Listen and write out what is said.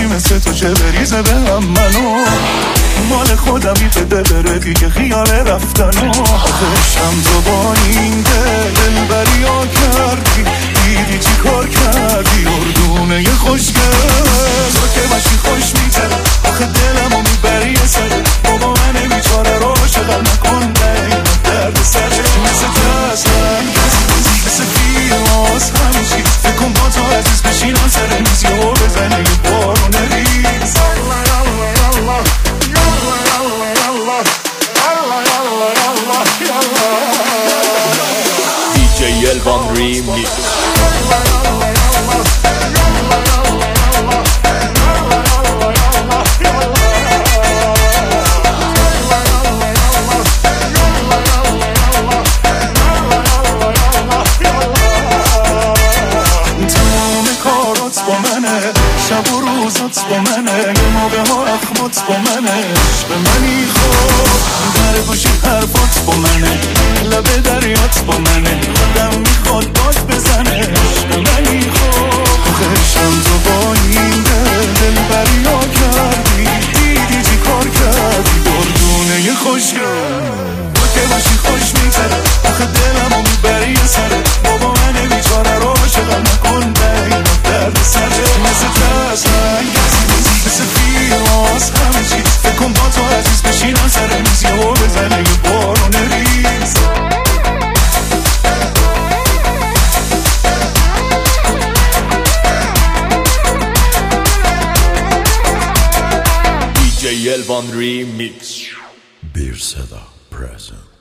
یکی مثل تو چه بریزه به هم منو مال خودمی بده بره دیگه خیال رفتنو آخشم تو با این دل بریا کردی دیدی چی کار کردی اردونه ی خوشگل تو که باشی خوش میتره آخه دلمو میبری یه سره بابا من بیچاره رو عاشقم نکن درد سر مثل تسلم مثل فیلماز همه چیز فکر کن با تو عزیز بشینم سر میز یهو بزنه یه بارون ریز DJ Elvan Remix. با منه شب و روزات با منه یه موقع ها اخمات با منه عشق منی خوب در گوشی حرفات با منه لبه دریات با منه خودم میخواد باز بزنه عشق منی خوب خشم تو با این دل بریا کردی دیدی چی کار کردی دردونه ی خوشگل تو که باشی خوش میتره آخه دلمو میبری یه سره بابا من بیچاره رو عاشقم نکن درد سره مثل تسلنگ مثل فیلماز همه چیز فکر کن با تو عزیز بشینم سر میز یهو بزنه یه بارون ریز DJ Elvan Remix. Bir Seda present.